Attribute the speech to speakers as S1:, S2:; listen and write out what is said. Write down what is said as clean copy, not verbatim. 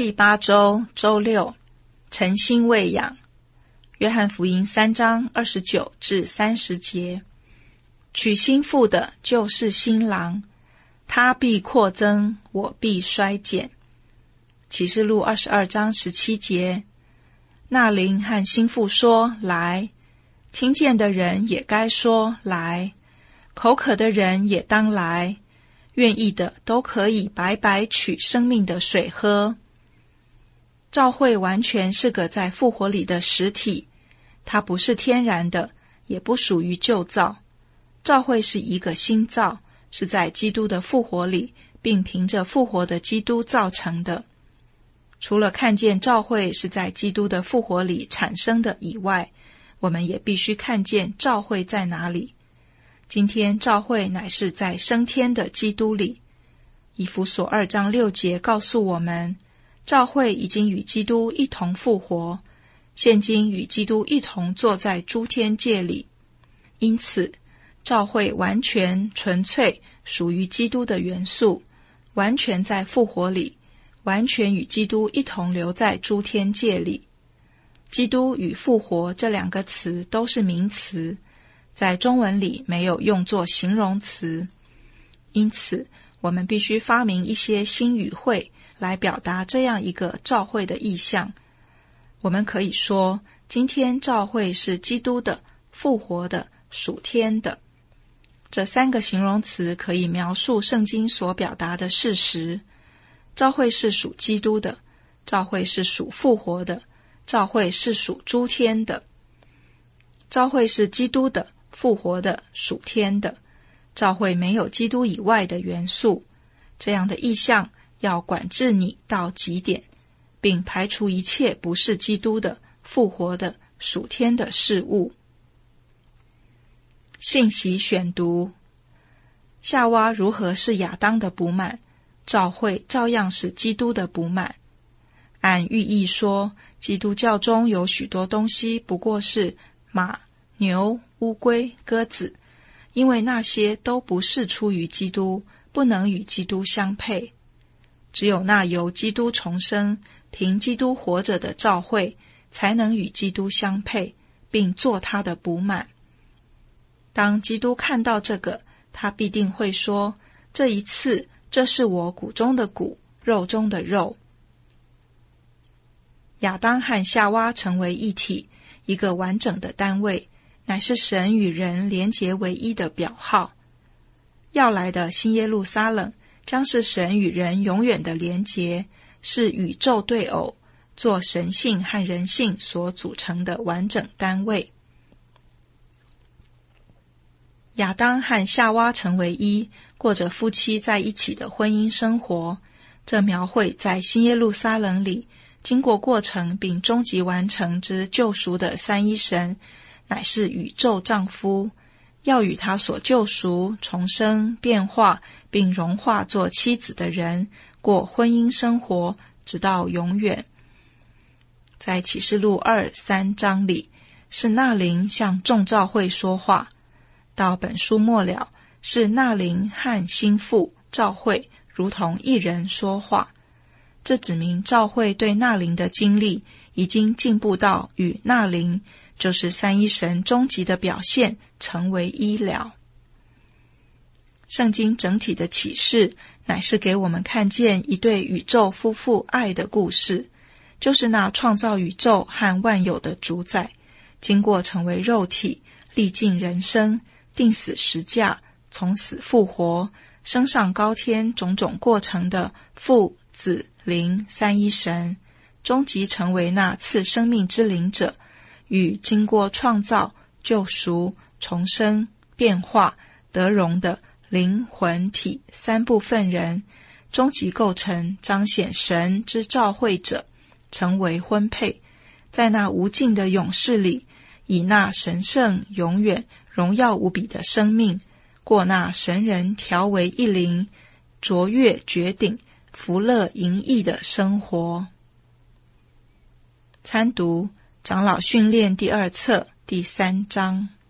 S1: 第8周周六，诚心喂养。约翰福音3章29至30节，娶新妇的就是新郎，他必扩增，我必衰减。启示录22章17节，那灵和新妇说来，听见的人也该说来，口渴的人也当来，愿意的都可以白白取生命的水喝。教会完全是个在复活里的实体，它不是天然的，也不属于旧造。教会是一个新造，是在基督的复活里，并凭着复活的基督造成的。除了看见教会是在基督的复活里产生的以外，我们也必须看见教会在哪里。今天教会乃是在升天的基督里。以弗所2章6节告诉我们，教会已经与基督一同复活，现今与基督一同坐在诸天界里。因此，教会完全纯粹属于基督的元素，完全在复活里，完全与基督一同留在诸天界里。基督与复活这2个词都是名词，在中文里没有用作形容词，因此我们必须发明一些新语汇来表达这样一个教会的意象。我们可以说，今天教会是基督的、复活的、属天的。这3个形容词可以描述圣经所表达的事实。教会是属基督的，教会是属复活的，教会是属诸天的。教会是基督的、复活的、属天的。教会没有基督以外的元素。这样的意象要管制你到极点，并排除一切不是基督的、复活的、属天的事物。信息选读：夏娃如何是亚当的补满，教会照样是基督的补满。按寓意说，基督教中有许多东西不过是马、牛、乌龟、鸽子，因为那些都不是出于基督，不能与基督相配。只有那由基督重生，凭基督活着的教会，才能与基督相配，并做他的补满。当基督看到这个，他必定会说，这一次，这是我骨中的骨，肉中的肉。亚当和夏娃成为一体，一个完整的单位，乃是神与人连结为一的表号。要来的新耶路撒冷将是神与人永远的连结，是宇宙对偶，做神性和人性所组成的完整单位。亚当和夏娃成为一，过着夫妻在一起的婚姻生活。这描绘在新耶路撒冷里经过过程并终极完成之救赎的三一神，乃是宇宙丈夫，要与他所救赎、重生、变化并融化做妻子的人过婚姻生活，直到永远。在启示录2、3章里，是那灵向众教会说话。到本书末了，是那灵和新妇教会如同一人说话。这指明教会对那灵的经历已经进步到与那灵，就是三一神终极的表现，成为一了。圣经整体的启示乃是给我们看见一对宇宙夫妇爱的故事，就是那创造宇宙和万有的主宰，经过成为肉体，历尽人生，定死十架，从死复活，升上高天种种过程的父、子、灵三一神，终极成为那赐生命之灵者，与经过创造、救赎、重生、变化、得荣的灵魂体三部分人，终极构成彰显神之召会者，成为婚配，在那无尽的永世里，以那神圣永远荣耀无比的生命，过那神人调为一灵，卓越绝顶、福乐盈溢的生活。参读长老训练第2册第3章。